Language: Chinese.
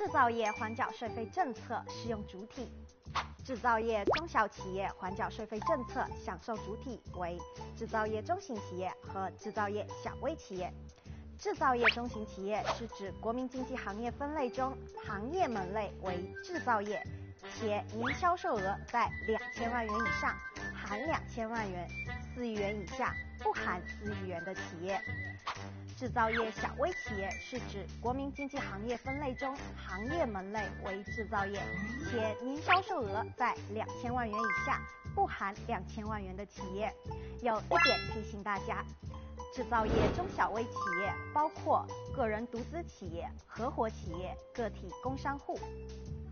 制造业缓缴税费政策适用主体。制造业中小企业缓缴税费政策享受主体为制造业中型企业和制造业小微企业。制造业中型企业是指国民经济行业分类中行业门类为制造业，且年销售额在2000万元以上，含2000万元，4亿元以下，不含4亿元的企业。制造业小微企业是指国民经济行业分类中行业门类为制造业，且年销售额在2000万元以下，不含2000万元的企业。有一点提醒大家，制造业中小微企业包括个人独资企业、合伙企业、个体工商户。